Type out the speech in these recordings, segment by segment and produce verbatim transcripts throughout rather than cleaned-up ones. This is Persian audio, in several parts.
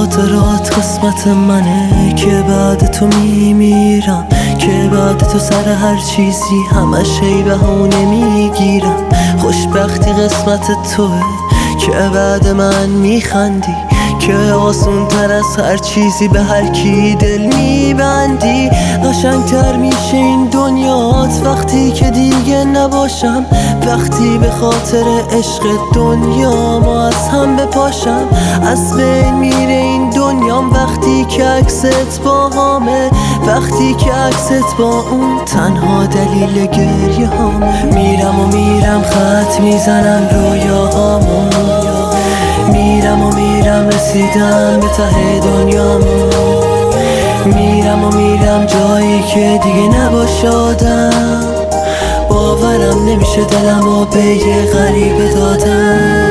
خاطرات قسمت منه که بعد تو میمیرم، که بعد تو سر هر چیزی همش هی بهونه میگیرم. خوشبختی قسمت توه که بعد من میخندی، که آسون تر از هر چیزی به هر کی دل میبندی. قشنگتر میشه این دنیات وقتی که دیگه نباشم، وقتی به خاطر عشق دنیا ما از هم بپاشم. از بین میره این دنیام وقتی که عکست با همه، وقتی که عکست با اون تنها دلیل گریه هامه. میرم و میرم خط میزنم رویاهامو، میرم و میرم رسیدم به ته دنیامو. میرم و میرم جایی که دیگه نباشه آدم، باورم نمیشه دلمو به یه غریبه دادم.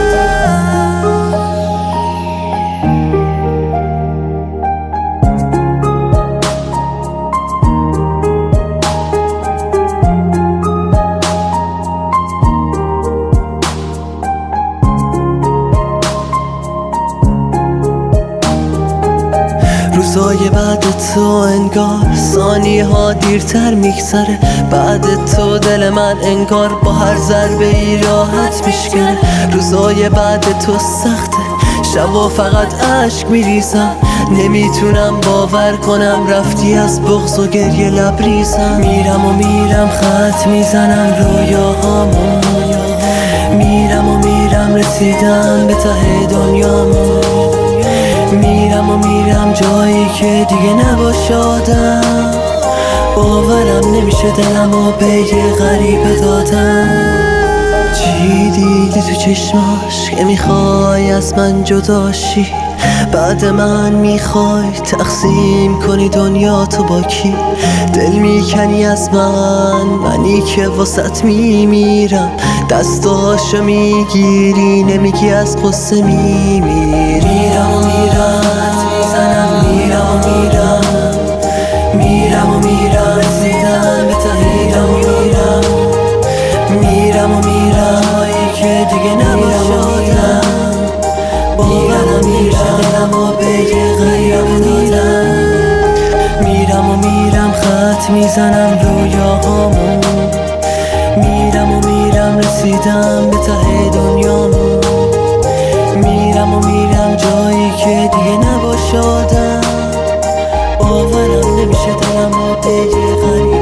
روزای بعد تو انگار ثانیه ها دیرتر میگذره، بعد تو دل من انگار با هر ضربه ای راحت میشکنه. روزای بعد تو سخته، شبا فقط عشق میریزم، نمیتونم باور کنم رفتی از بغض و گریه لبریزم. میرم و میرم خط میزنم رویاهامو، میرم و میرم رسیدم به ته دنیامو. میرم و میرم جایی که دیگه نباشه آدم، باورم نمیشه دلمو به یه غریبه دادم. چی دیدی تو چشماش که میخوای از من جداشی؟ بعد من میخوای تقسیم کنی دنیا تو با کی؟ دل میکنی از من، منی که واسط میمیرم، دستاشو میگیری نمیگی از قصه میمیری. میرم و میرم میزنم، میرم و میرم، میرم و میرم رسیدم به ته دنیام. میرم و میرم جایی که دیگه نباشه آدم، باورم نمیشه دلمو به یه غریبه دادم. میرم و میرم خط میزنم رویاهامو، میرم و میرم رسیدم به ته دنیامو. میرم و میرم جایی که دیگه نباشه آدم، باورم نمیشه دلمو به یه غریبه